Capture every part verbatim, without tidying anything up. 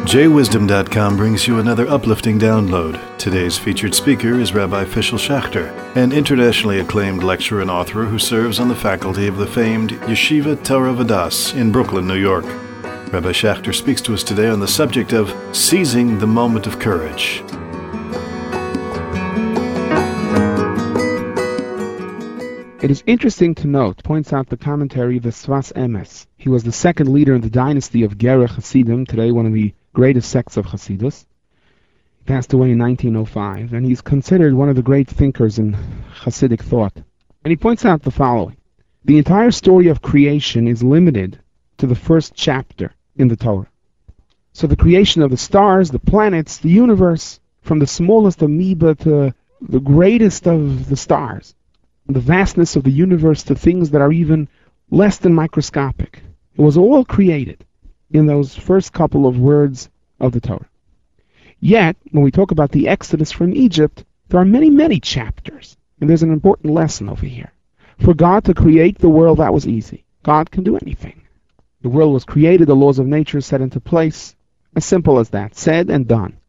J Wisdom dot com brings you another uplifting download. Today's featured speaker is Rabbi Fishel Schachter, an internationally acclaimed lecturer and author who serves on the faculty of the famed Yeshiva Torah Vodaas in Brooklyn, New York. Rabbi Schachter speaks to us today on the subject of seizing the moment of courage. It is interesting to note, points out the commentary, the Sfas Emes. He was the second leader in the dynasty of Gerech Hasidim, today one of the greatest sects of Hasidus. He passed away in nineteen oh five, and he's considered one of the great thinkers in Hasidic thought. And he points out the following. The entire story of creation is limited to the first chapter in the Torah. So the creation of the stars, the planets, the universe, from the smallest amoeba to the greatest of the stars, the vastness of the universe to things that are even less than microscopic. It was all created in those first couple of words of the Torah. Yet, when we talk about the Exodus from Egypt, there are many, many chapters. And there's an important lesson over here. For God to create the world, that was easy. God can do anything. The world was created, the laws of nature set into place. As simple as that. Said and done.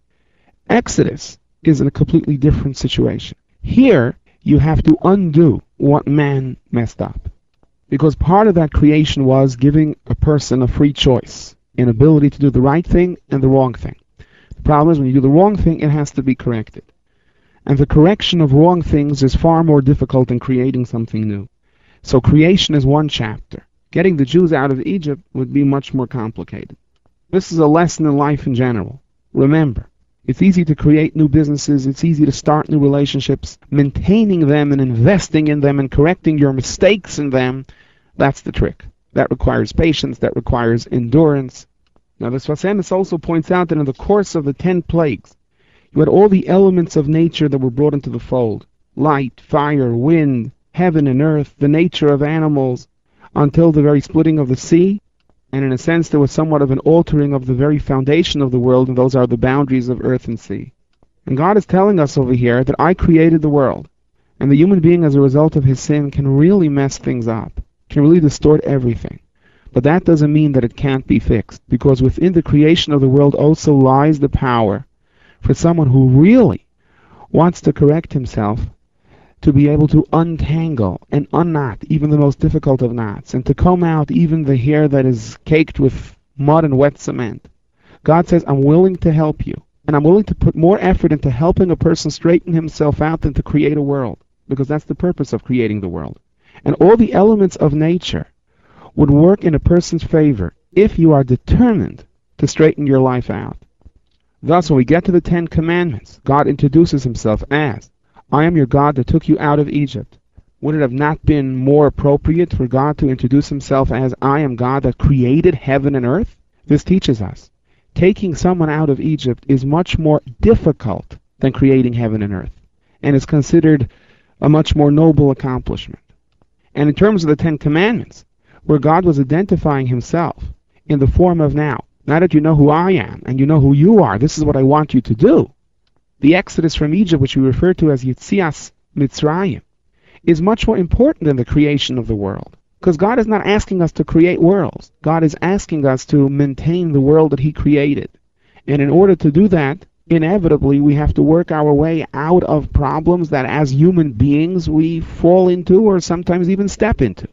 Exodus is in a completely different situation. Here, you have to undo what man messed up. Because part of that creation was giving a person a free choice, an ability to do the right thing and the wrong thing. The problem is when you do the wrong thing, it has to be corrected. And the correction of wrong things is far more difficult than creating something new. So creation is one chapter. Getting the Jews out of Egypt would be much more complicated. This is a lesson in life in general. Remember, it's easy to create new businesses, it's easy to start new relationships. Maintaining them and investing in them and correcting your mistakes in them, that's the trick. That requires patience, that requires endurance. Now the Sfas Emes also points out that in the course of the ten plagues, you had all the elements of nature that were brought into the fold. Light, fire, wind, heaven and earth, the nature of animals, until the very splitting of the sea. And in a sense, there was somewhat of an altering of the very foundation of the world, and those are the boundaries of earth and sea. And God is telling us over here that I created the world, and the human being, as a result of his sin, can really mess things up, can really distort everything. But that doesn't mean that it can't be fixed, because within the creation of the world also lies the power for someone who really wants to correct himself to be able to untangle and unknot even the most difficult of knots, and to comb out even the hair that is caked with mud and wet cement. God says, I'm willing to help you, and I'm willing to put more effort into helping a person straighten himself out than to create a world, because that's the purpose of creating the world. And all the elements of nature would work in a person's favor if you are determined to straighten your life out. Thus, when we get to the Ten Commandments, God introduces himself as, I am your God that took you out of Egypt. Would it have not been more appropriate for God to introduce himself as, I am God that created heaven and earth? This teaches us, taking someone out of Egypt is much more difficult than creating heaven and earth, and is considered a much more noble accomplishment. And in terms of the Ten Commandments, where God was identifying himself in the form of now, now that you know who I am, and you know who you are, this is what I want you to do. The Exodus from Egypt, which we refer to as Yetzias Mitzrayim, is much more important than the creation of the world. Because God is not asking us to create worlds. God is asking us to maintain the world that he created. And in order to do that, inevitably we have to work our way out of problems that as human beings we fall into or sometimes even step into.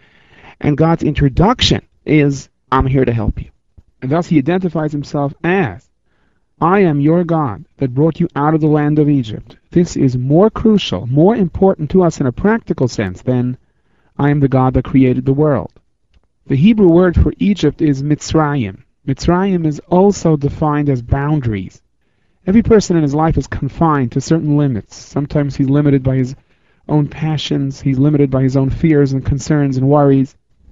And God's introduction is, I'm here to help you. And thus he identifies himself as, I am your God that brought you out of the land of Egypt. This is more crucial, more important to us in a practical sense than I am the God that created the world. The Hebrew word for Egypt is Mitzrayim. Mitzrayim is also defined as boundaries. Every person in his life is confined to certain limits. Sometimes he's limited by his own passions. He's limited by his own fears and concerns and worries.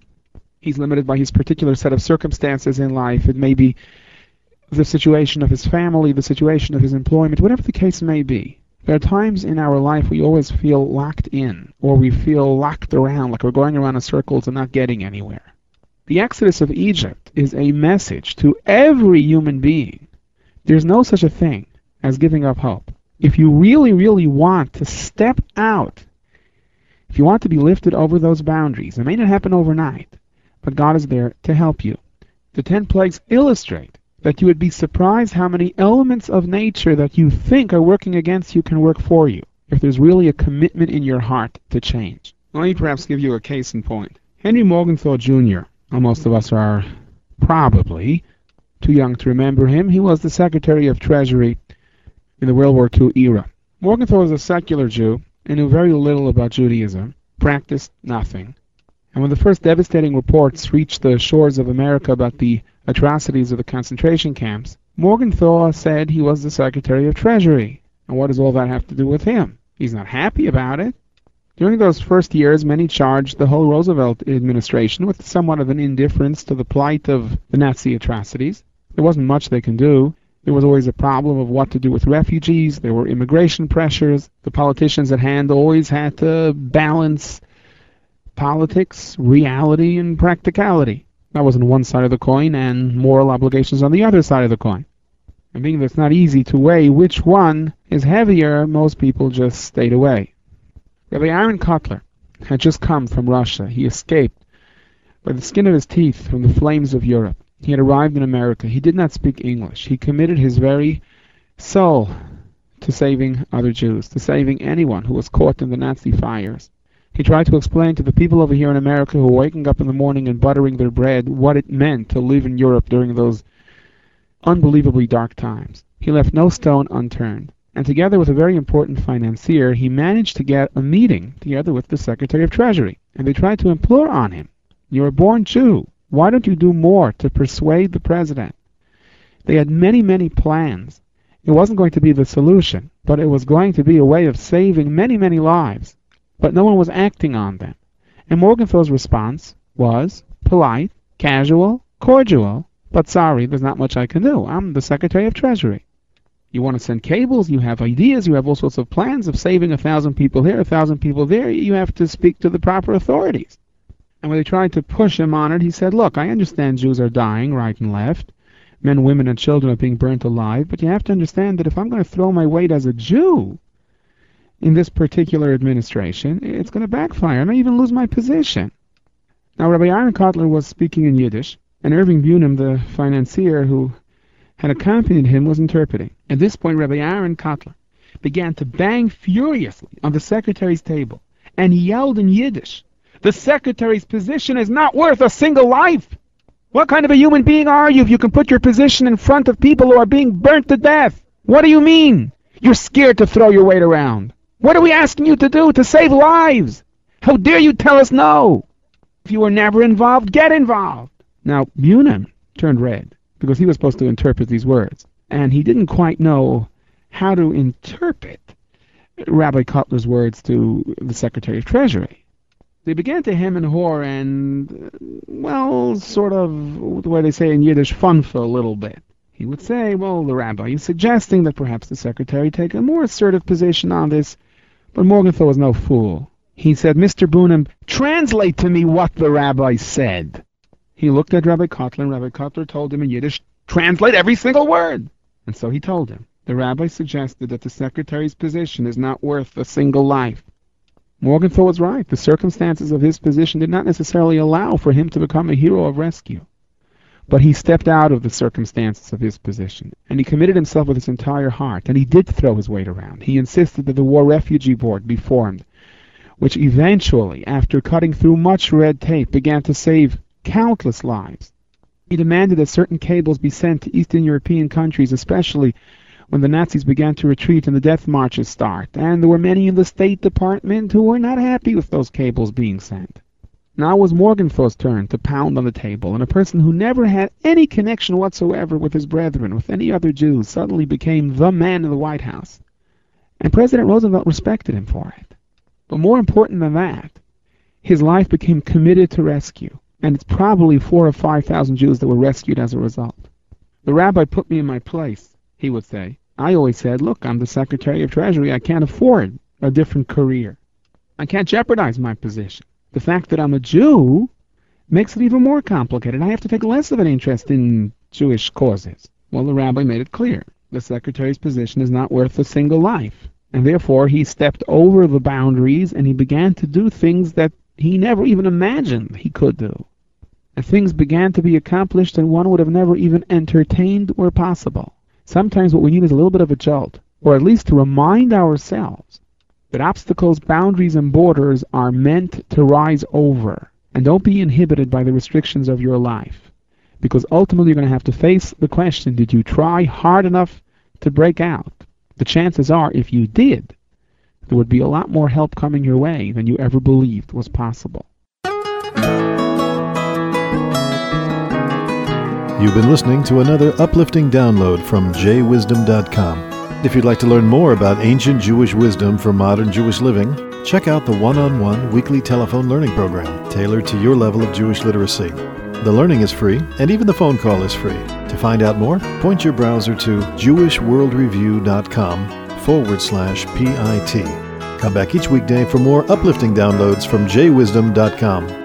He's limited by his particular set of circumstances in life. It may be the situation of his family, the situation of his employment, whatever the case may be. There are times in our life we always feel locked in, or we feel locked around, like we're going around in circles and not getting anywhere. The Exodus of Egypt is a message to every human being. There's no such a thing as giving up hope. If you really, really want to step out, if you want to be lifted over those boundaries, it may not happen overnight, but God is there to help you. The ten plagues illustrate that you would be surprised how many elements of nature that you think are working against you can work for you, if there's really a commitment in your heart to change. Let me perhaps give you a case in point. Henry Morgenthau Junior, well, most of us are probably too young to remember him. He was the Secretary of Treasury in the World War Two era. Morgenthau was a secular Jew and knew very little about Judaism, practiced nothing. And when the first devastating reports reached the shores of America about the atrocities of the concentration camps, Morgenthau said he was the Secretary of Treasury. And what does all that have to do with him? He's not happy about it. During those first years, many charged the whole Roosevelt administration with somewhat of an indifference to the plight of the Nazi atrocities. There wasn't much they can do. There was always a problem of what to do with refugees. There were immigration pressures. The politicians at hand always had to balance politics, reality, and practicality. That was on one side of the coin, and moral obligations on the other side of the coin. And being that it's not easy to weigh which one is heavier, most people just stayed away. Rabbi Aaron Kotler had just come from Russia. He escaped by the skin of his teeth from the flames of Europe. He had arrived in America. He did not speak English. He committed his very soul to saving other Jews, to saving anyone who was caught in the Nazi fires. He tried to explain to the people over here in America who were waking up in the morning and buttering their bread what it meant to live in Europe during those unbelievably dark times. He left no stone unturned. And together with a very important financier, he managed to get a meeting together with the Secretary of Treasury. And they tried to implore on him, "You're a born Jew. Why don't you do more to persuade the president?" They had many, many plans. It wasn't going to be the solution, but it was going to be a way of saving many, many lives. But no one was acting on them. And Morgenthau's response was polite, casual, cordial, but sorry, there's not much I can do. I'm the Secretary of Treasury. You want to send cables, you have ideas, you have all sorts of plans of saving a thousand people here, a thousand people there. You have to speak to the proper authorities. And when they tried to push him on it, he said, look, I understand Jews are dying right and left. Men, women, and children are being burnt alive. But you have to understand that if I'm going to throw my weight as a Jew in this particular administration, it's going to backfire. I may even lose my position. Now, Rabbi Aaron Kotler was speaking in Yiddish, and Irving Bunim, the financier who had accompanied him, was interpreting. At this point, Rabbi Aaron Kotler began to bang furiously on the secretary's table, and he yelled in Yiddish, "The secretary's position is not worth a single life! What kind of a human being are you if you can put your position in front of people who are being burnt to death? What do you mean? You're scared to throw your weight around. What are we asking you to do? To save lives? How dare you tell us no? If you were never involved, get involved." Now, Bunim turned red, because he was supposed to interpret these words, and he didn't quite know how to interpret Rabbi Kotler's words to the Secretary of Treasury. They began to hem and haw and, well, sort of, the way they say in Yiddish, fun for a little bit. He would say, well, the rabbi is suggesting that perhaps the secretary take a more assertive position on this, but Morgenthau was no fool. He said, "Mister Bunim, translate to me what the rabbi said." He looked at Rabbi Kotler, and Rabbi Kotler told him in Yiddish, "Translate every single word." And so he told him. The rabbi suggested that the secretary's position is not worth a single life. Morgenthau was right. The circumstances of his position did not necessarily allow for him to become a hero of rescue. But he stepped out of the circumstances of his position, and he committed himself with his entire heart, and he did throw his weight around. He insisted that the War Refugee Board be formed, which eventually, after cutting through much red tape, began to save countless lives. He demanded that certain cables be sent to Eastern European countries, especially when the Nazis began to retreat and the death marches start, and there were many in the State Department who were not happy with those cables being sent. Now it was Morgenthau's turn to pound on the table, and a person who never had any connection whatsoever with his brethren, with any other Jews, suddenly became the man in the White House. And President Roosevelt respected him for it. But more important than that, his life became committed to rescue. And it's probably four or five thousand Jews that were rescued as a result. The rabbi put me in my place, he would say. I always said, look, I'm the Secretary of Treasury. I can't afford a different career. I can't jeopardize my position. The fact that I'm a Jew makes it even more complicated. I have to take less of an interest in Jewish causes. Well, the rabbi made it clear. The secretary's position is not worth a single life. And therefore, he stepped over the boundaries and he began to do things that he never even imagined he could do. and things began to be accomplished that one would have never even entertained were possible. Sometimes what we need is a little bit of a jolt, or at least to remind ourselves that obstacles, boundaries, and borders are meant to rise over, and don't be inhibited by the restrictions of your life. Because ultimately you're going to have to face the question, did you try hard enough to break out? The chances are, if you did, there would be a lot more help coming your way than you ever believed was possible. You've been listening to another uplifting download from J Wisdom dot com. If you'd like to learn more about ancient Jewish wisdom for modern Jewish living, check out the one-on-one weekly telephone learning program tailored to your level of Jewish literacy. The learning is free, and even the phone call is free. To find out more, point your browser to jewish world review dot com forward slash PIT. Come back each weekday for more uplifting downloads from J Wisdom dot com.